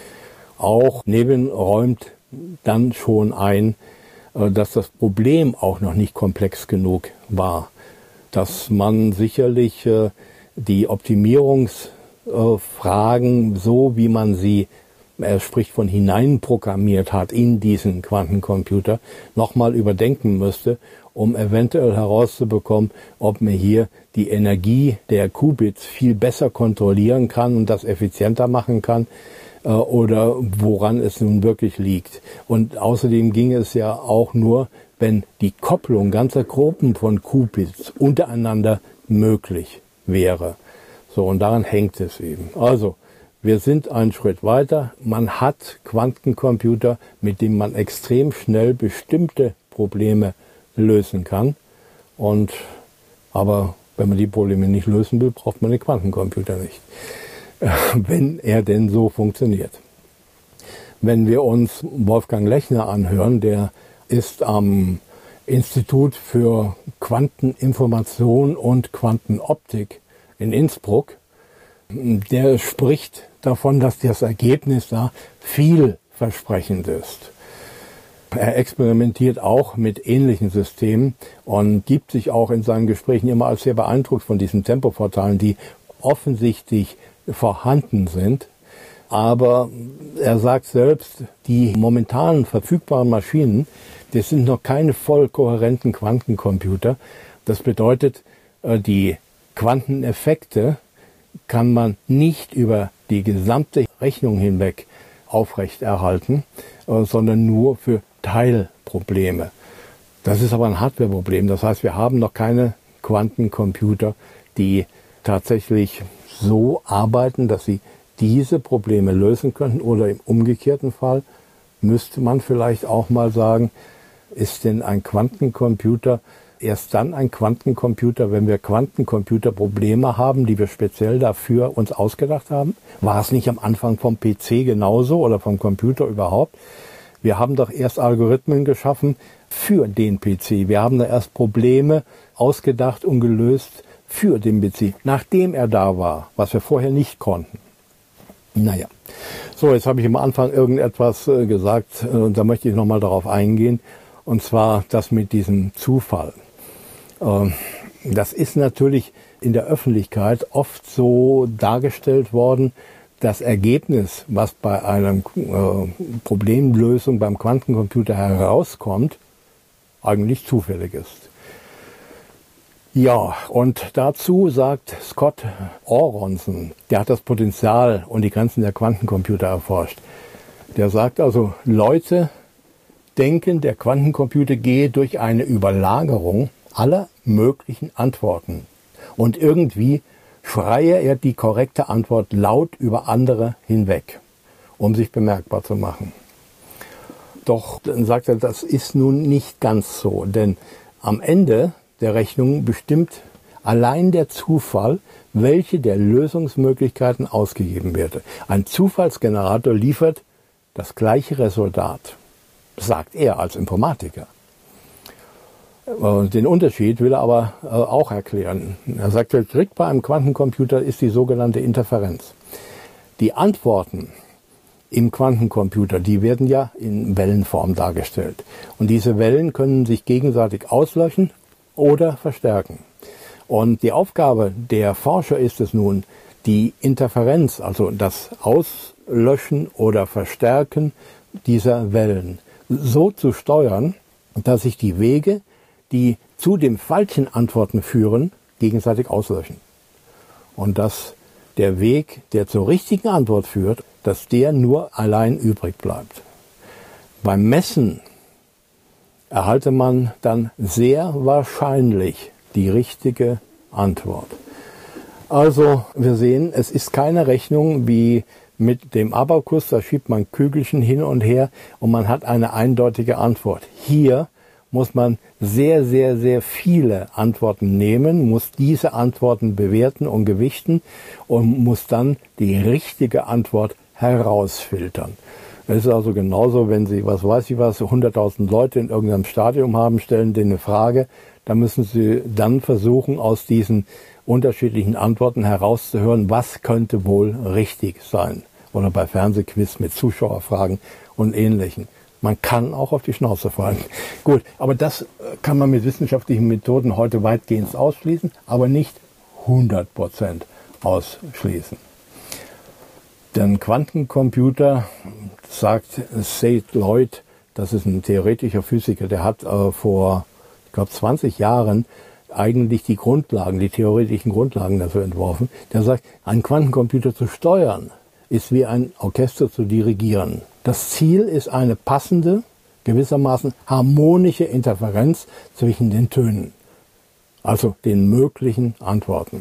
Auch Nevin räumt dann schon ein, äh, dass das Problem auch noch nicht komplex genug war, dass man sicherlich äh, die Optimierungs Fragen, so wie man sie, er spricht von hineinprogrammiert hat in diesen Quantencomputer, nochmal überdenken müsste, um eventuell herauszubekommen, ob man hier die Energie der Qubits viel besser kontrollieren kann und das effizienter machen kann äh, oder woran es nun wirklich liegt. Und außerdem ging es ja auch nur, wenn die Kopplung ganzer Gruppen von Qubits untereinander möglich wäre. So, und daran hängt es eben. Also, wir sind einen Schritt weiter. Man hat Quantencomputer, mit denen man extrem schnell bestimmte Probleme lösen kann. Und, aber wenn man die Probleme nicht lösen will, braucht man den Quantencomputer nicht. Wenn er denn so funktioniert. Wenn wir uns Wolfgang Lechner anhören, der ist am Institut für Quanteninformation und Quantenoptik in Innsbruck, der spricht davon, dass das Ergebnis da vielversprechend ist. Er experimentiert auch mit ähnlichen Systemen und gibt sich auch in seinen Gesprächen immer als sehr beeindruckt von diesen Tempovorteilen, die offensichtlich vorhanden sind. Aber er sagt selbst, die momentan verfügbaren Maschinen, das sind noch keine voll kohärenten Quantencomputer. Das bedeutet, die Quanteneffekte kann man nicht über die gesamte Rechnung hinweg aufrechterhalten, sondern nur für Teilprobleme. Das ist aber ein Hardwareproblem. Das heißt, wir haben noch keine Quantencomputer, die tatsächlich so arbeiten, dass sie diese Probleme lösen könnten. Oder im umgekehrten Fall müsste man vielleicht auch mal sagen, ist denn ein Quantencomputer erst dann ein Quantencomputer, wenn wir Quantencomputerprobleme haben, die wir speziell dafür uns ausgedacht haben? War es nicht am Anfang vom P C genauso oder vom Computer überhaupt? Wir haben doch erst Algorithmen geschaffen für den P C. Wir haben da erst Probleme ausgedacht und gelöst für den P C, nachdem er da war, was wir vorher nicht konnten. Naja, so, jetzt habe ich am Anfang irgendetwas äh, gesagt und da möchte ich nochmal darauf eingehen, und zwar das mit diesem Zufall. Das ist natürlich in der Öffentlichkeit oft so dargestellt worden, das Ergebnis, was bei einer äh, Problemlösung beim Quantencomputer herauskommt, eigentlich zufällig ist. Ja, und dazu sagt Scott Aaronson, der hat das Potenzial und die Grenzen der Quantencomputer erforscht. Der sagt also, Leute denken, der Quantencomputer gehe durch eine Überlagerung aller möglichen Antworten. Und irgendwie schreie er die korrekte Antwort laut über andere hinweg, um sich bemerkbar zu machen. Doch dann sagt er, das ist nun nicht ganz so, denn am Ende der Rechnung bestimmt allein der Zufall, welche der Lösungsmöglichkeiten ausgegeben werde. Ein Zufallsgenerator liefert das gleiche Resultat, sagt er als Informatiker. Den Unterschied will er aber auch erklären. Er sagt, der Trick bei einem Quantencomputer ist die sogenannte Interferenz. Die Antworten, im Quantencomputer, die werden ja in Wellenform dargestellt. Und diese Wellen können sich gegenseitig auslöschen oder verstärken. Und die Aufgabe der Forscher ist es nun, die Interferenz, also das Auslöschen oder Verstärken dieser Wellen so zu steuern, dass sich die Wege, die zu den falschen Antworten führen, gegenseitig auslöschen. Und dass der Weg, der zur richtigen Antwort führt, dass der nur allein übrig bleibt. Beim Messen erhalte man dann sehr wahrscheinlich die richtige Antwort. Also wir sehen, es ist keine Rechnung wie mit dem Abakus, da schiebt man Kügelchen hin und her und man hat eine eindeutige Antwort. Hier muss man sehr, sehr, sehr viele Antworten nehmen, muss diese Antworten bewerten und gewichten und muss dann die richtige Antwort herausfiltern. Es ist also genauso, wenn Sie, was weiß ich was, hunderttausend Leute in irgendeinem Stadion haben, stellen denen eine Frage, dann müssen Sie dann versuchen, aus diesen unterschiedlichen Antworten herauszuhören, was könnte wohl richtig sein. Oder bei Fernsehquiz mit Zuschauerfragen und Ähnlichem. Man kann auch auf die Schnauze fallen. Gut, aber das kann man mit wissenschaftlichen Methoden heute weitgehend ausschließen, aber nicht hundert Prozent ausschließen. Den Quantencomputer, sagt Seth Lloyd, das ist ein theoretischer Physiker, der hat äh, vor, ich glaube, zwanzig Jahren eigentlich die Grundlagen, die theoretischen Grundlagen dafür entworfen. Der sagt, einen Quantencomputer zu steuern, ist wie ein Orchester zu dirigieren. Das Ziel ist eine passende, gewissermaßen harmonische Interferenz zwischen den Tönen, also den möglichen Antworten.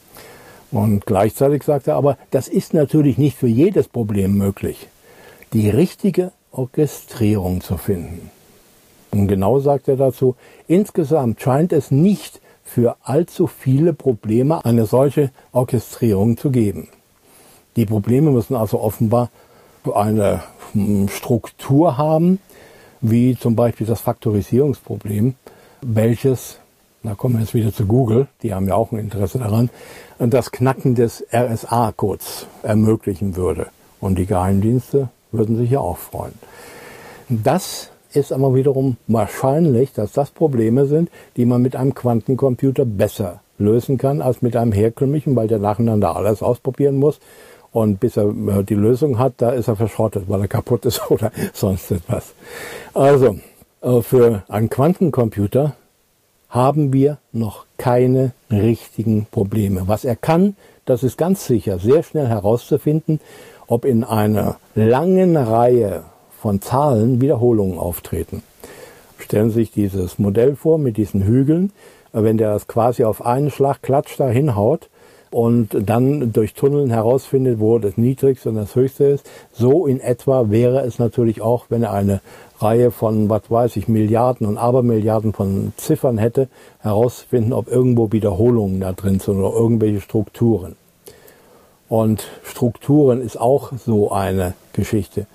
Und gleichzeitig sagt er aber, das ist natürlich nicht für jedes Problem möglich, die richtige Orchestrierung zu finden. Und genau sagt er dazu, insgesamt scheint es nicht für allzu viele Probleme eine solche Orchestrierung zu geben. Die Probleme müssen also offenbar eine Struktur haben, wie zum Beispiel das Faktorisierungsproblem, welches, da kommen wir jetzt wieder zu Google, die haben ja auch ein Interesse daran, das Knacken des R S A-Codes ermöglichen würde. Und die Geheimdienste würden sich ja auch freuen. Das ist aber wiederum wahrscheinlich, dass das Probleme sind, die man mit einem Quantencomputer besser lösen kann als mit einem herkömmlichen, weil der nacheinander alles ausprobieren muss. Und bis er die Lösung hat, da ist er verschrottet, weil er kaputt ist oder sonst etwas. Also, für einen Quantencomputer haben wir noch keine richtigen Probleme. Was er kann, das ist ganz sicher sehr schnell herauszufinden, ob in einer langen Reihe von Zahlen Wiederholungen auftreten. Stellen Sie sich dieses Modell vor mit diesen Hügeln. Wenn der das quasi auf einen Schlag klatsch da hinhaut und dann durch Tunneln herausfindet, wo das niedrigste und das höchste ist, so in etwa wäre es natürlich auch, wenn er eine Reihe von, was weiß ich, Milliarden und Abermilliarden von Ziffern hätte, herausfinden, ob irgendwo Wiederholungen da drin sind oder irgendwelche Strukturen. Und Strukturen ist auch so eine Geschichte.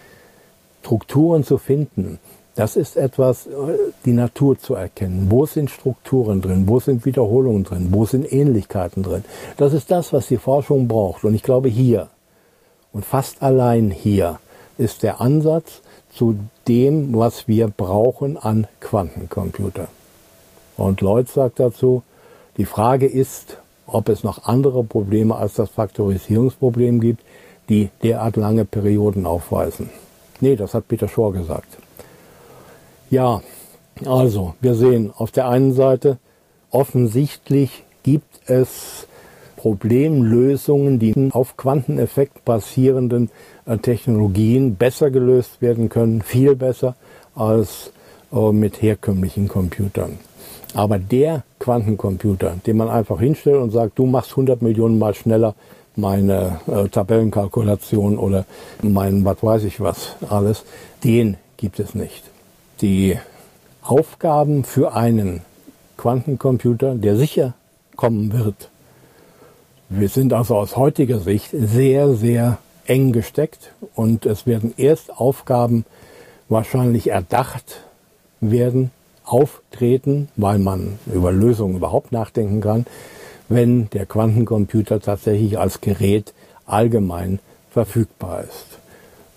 Strukturen zu finden, das ist etwas, die Natur zu erkennen. Wo sind Strukturen drin? Wo sind Wiederholungen drin? Wo sind Ähnlichkeiten drin? Das ist das, was die Forschung braucht. Und ich glaube, hier und fast allein hier ist der Ansatz zu dem, was wir brauchen an Quantencomputer. Und Lloyd sagt dazu, die Frage ist, ob es noch andere Probleme als das Faktorisierungsproblem gibt, die derart lange Perioden aufweisen. Nee, das hat Peter Shor gesagt. Ja, also wir sehen auf der einen Seite, offensichtlich gibt es Problemlösungen, die auf Quanteneffekt basierenden Technologien besser gelöst werden können, viel besser als äh, mit herkömmlichen Computern. Aber der Quantencomputer, den man einfach hinstellt und sagt, du machst hundert Millionen Mal schneller meine äh, Tabellenkalkulation oder mein was weiß ich was alles, den gibt es nicht. Die Aufgaben für einen Quantencomputer, der sicher kommen wird, wir sind also aus heutiger Sicht sehr, sehr eng gesteckt und es werden erst Aufgaben wahrscheinlich erdacht werden, auftreten, weil man über Lösungen überhaupt nachdenken kann, wenn der Quantencomputer tatsächlich als Gerät allgemein verfügbar ist.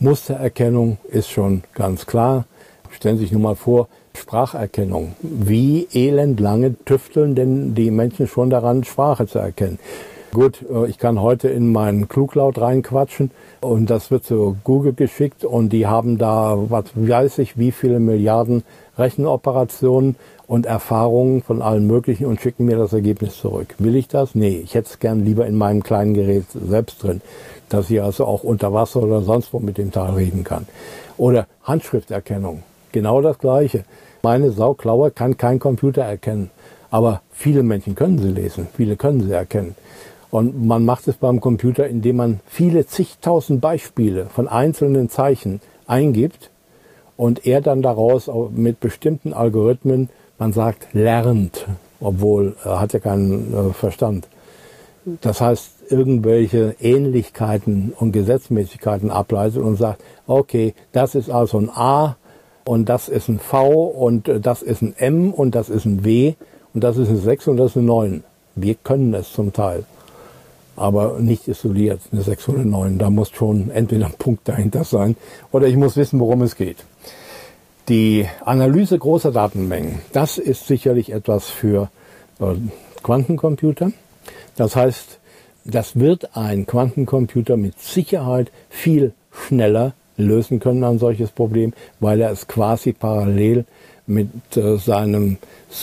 Mustererkennung ist schon ganz klar. Stellen Sie sich nur mal vor, Spracherkennung. Wie elendlange tüfteln denn die Menschen schon daran, Sprache zu erkennen? Gut, ich kann heute in meinen Kluglaut reinquatschen und das wird zu Google geschickt und die haben da, was weiß ich, wie viele Milliarden Rechenoperationen und Erfahrungen von allen möglichen und schicken mir das Ergebnis zurück. Will ich das? Nee, ich hätte es gern lieber in meinem kleinen Gerät selbst drin, dass ich also auch unter Wasser oder sonst wo mit dem Teil reden kann. Oder Handschrifterkennung, genau das Gleiche. Meine Sauklaue kann kein Computer erkennen, aber viele Menschen können sie lesen, viele können sie erkennen. Und man macht es beim Computer, indem man viele zigtausend Beispiele von einzelnen Zeichen eingibt und er dann daraus mit bestimmten Algorithmen, man sagt, lernt, obwohl er hat ja keinen äh, Verstand. Das heißt, irgendwelche Ähnlichkeiten und Gesetzmäßigkeiten ableitet und sagt, okay, das ist also ein A und das ist ein V und das ist ein M und das ist ein W und das ist ein sechs und das ist ein neun. Wir können es zum Teil. Aber nicht isoliert, eine sechs oder neun. Da muss schon entweder ein Punkt dahinter sein oder ich muss wissen, worum es geht. Die Analyse großer Datenmengen, das ist sicherlich etwas für äh, Quantencomputer. Das heißt, das wird ein Quantencomputer mit Sicherheit viel schneller lösen können, ein solches Problem, weil er es quasi parallel mit äh, seinem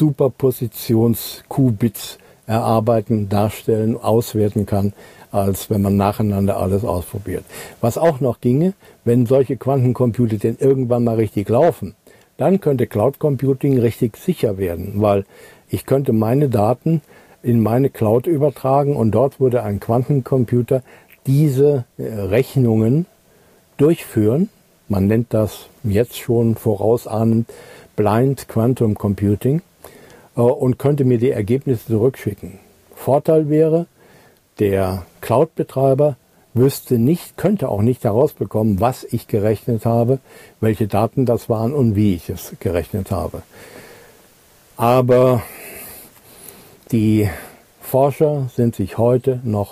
Superpositions-Qubits erarbeiten, darstellen, auswerten kann, als wenn man nacheinander alles ausprobiert. Was auch noch ginge, wenn solche Quantencomputer denn irgendwann mal richtig laufen, dann könnte Cloud Computing richtig sicher werden, weil ich könnte meine Daten in meine Cloud übertragen und dort würde ein Quantencomputer diese Rechnungen durchführen. Man nennt das jetzt schon vorausahnend Blind Quantum Computing. Und könnte mir die Ergebnisse zurückschicken. Vorteil wäre, der Cloud-Betreiber wüsste nicht, könnte auch nicht herausbekommen, was ich gerechnet habe, welche Daten das waren und wie ich es gerechnet habe. Aber die Forscher sind sich heute noch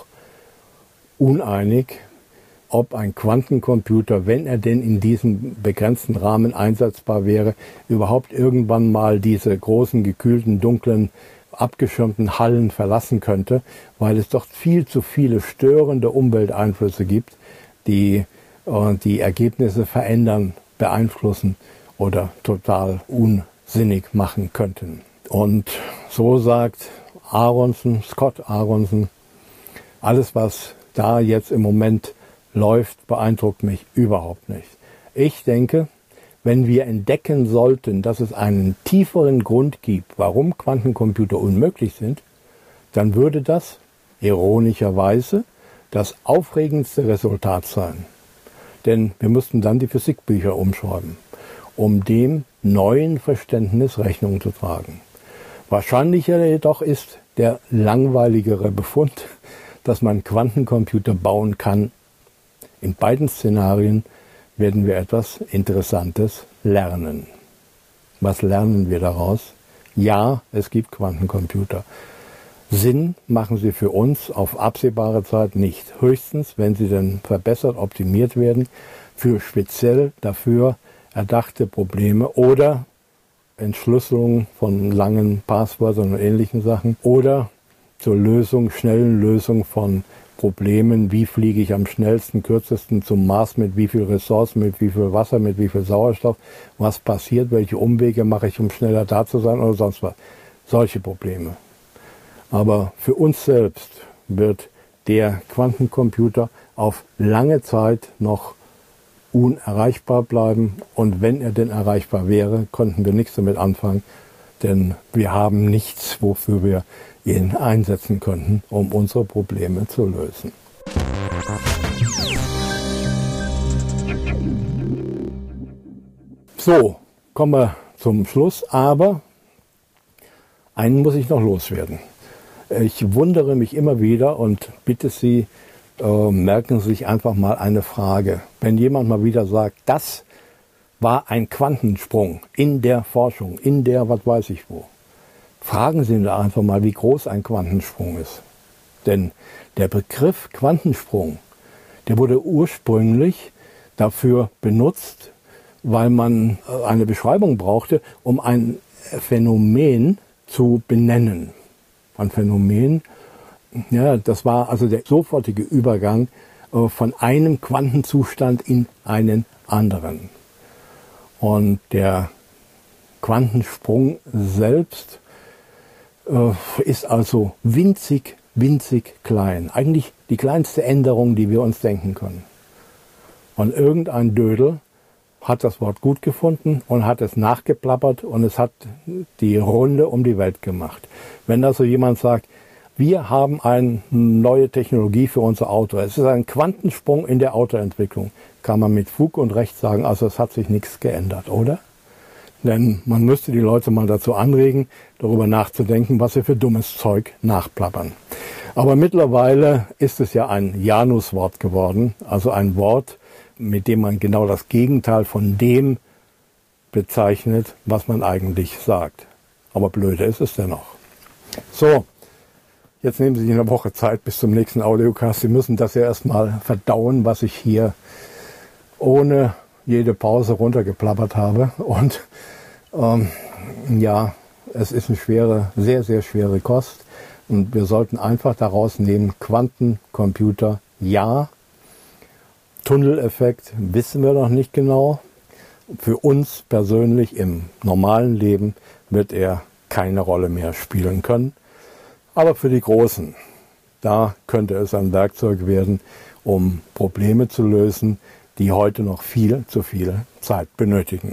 uneinig, ob ein Quantencomputer, wenn er denn in diesem begrenzten Rahmen einsetzbar wäre, überhaupt irgendwann mal diese großen, gekühlten, dunklen, abgeschirmten Hallen verlassen könnte, weil es doch viel zu viele störende Umwelteinflüsse gibt, die äh, die Ergebnisse verändern, beeinflussen oder total unsinnig machen könnten. Und so sagt Aronson, Scott Aronson, alles, was da jetzt im Moment läuft, beeindruckt mich überhaupt nicht. Ich denke, wenn wir entdecken sollten, dass es einen tieferen Grund gibt, warum Quantencomputer unmöglich sind, dann würde das ironischerweise das aufregendste Resultat sein. Denn wir müssten dann die Physikbücher umschreiben, um dem neuen Verständnis Rechnung zu tragen. Wahrscheinlicher jedoch ist der langweiligere Befund, dass man Quantencomputer bauen kann. In beiden Szenarien werden wir etwas Interessantes lernen. Was lernen wir daraus? Ja, es gibt Quantencomputer. Sinn machen sie für uns auf absehbare Zeit nicht. Höchstens, wenn sie dann verbessert, optimiert werden, für speziell dafür erdachte Probleme oder Entschlüsselung von langen Passwörtern und ähnlichen Sachen oder zur Lösung, schnellen Lösung von Problemen, wie fliege ich am schnellsten, kürzesten zum Mars, mit wie viel Ressourcen, mit wie viel Wasser, mit wie viel Sauerstoff, was passiert, welche Umwege mache ich, um schneller da zu sein oder sonst was. Solche Probleme. Aber für uns selbst wird der Quantencomputer auf lange Zeit noch unerreichbar bleiben und wenn er denn erreichbar wäre, konnten wir nichts damit anfangen, denn wir haben nichts, wofür wir ihn einsetzen könnten, um unsere Probleme zu lösen. So, kommen wir zum Schluss, aber einen muss ich noch loswerden. Ich wundere mich immer wieder und bitte Sie, äh, merken Sie sich einfach mal eine Frage. Wenn jemand mal wieder sagt, das war ein Quantensprung in der Forschung, in der was weiß ich wo. Fragen Sie ihn da einfach mal, wie groß ein Quantensprung ist. Denn der Begriff Quantensprung, der wurde ursprünglich dafür benutzt, weil man eine Beschreibung brauchte, um ein Phänomen zu benennen. Ein Phänomen, ja, das war also der sofortige Übergang äh, von einem Quantenzustand in einen anderen. Und der Quantensprung selbst äh, ist also winzig, winzig klein. Eigentlich die kleinste Änderung, die wir uns denken können. Und irgendein Dödel hat das Wort gut gefunden und hat es nachgeplappert und es hat die Runde um die Welt gemacht. Wenn also jemand sagt, wir haben eine neue Technologie für unser Auto, es ist ein Quantensprung in der Autoentwicklung, kann man mit Fug und Recht sagen, also es hat sich nichts geändert, oder? Denn man müsste die Leute mal dazu anregen, darüber nachzudenken, was sie für dummes Zeug nachplappern. Aber mittlerweile ist es ja ein Januswort geworden, also ein Wort, mit dem man genau das Gegenteil von dem bezeichnet, was man eigentlich sagt. Aber blöde ist es dennoch. So, jetzt nehmen Sie sich eine Woche Zeit bis zum nächsten Audiocast. Sie müssen das ja erstmal verdauen, was ich hier ohne jede Pause runtergeplappert habe. Und ähm, ja, es ist eine schwere, sehr, sehr schwere Kost. Und wir sollten einfach daraus nehmen, Quantencomputer, ja. Tunneleffekt wissen wir noch nicht genau. Für uns persönlich im normalen Leben wird er keine Rolle mehr spielen können. Aber für die Großen, da könnte es ein Werkzeug werden, um Probleme zu lösen, die heute noch viel zu viel Zeit benötigen.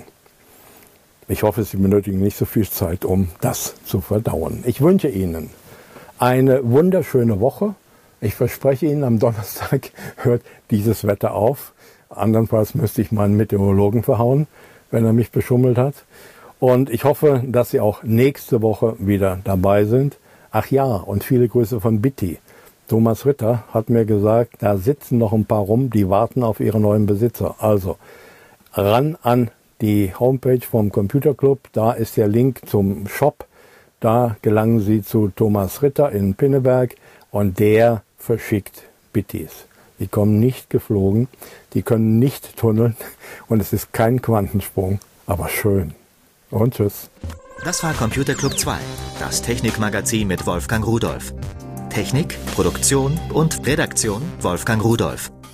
Ich hoffe, Sie benötigen nicht so viel Zeit, um das zu verdauen. Ich wünsche Ihnen eine wunderschöne Woche. Ich verspreche Ihnen, am Donnerstag hört dieses Wetter auf. Andernfalls müsste ich meinen Meteorologen verhauen, wenn er mich beschummelt hat. Und ich hoffe, dass Sie auch nächste Woche wieder dabei sind. Ach ja, und viele Grüße von Bitti. Thomas Ritter hat mir gesagt, da sitzen noch ein paar rum, die warten auf ihre neuen Besitzer. Also ran an die Homepage vom Computerclub, da ist der Link zum Shop. Da gelangen Sie zu Thomas Ritter in Pinneberg und der verschickt Bittis. Die kommen nicht geflogen, die können nicht tunneln und es ist kein Quantensprung, aber schön. Und tschüss. Das war Computerclub zwei, das Technikmagazin mit Wolfgang Rudolph. Technik, Produktion und Redaktion Wolfgang Rudolph.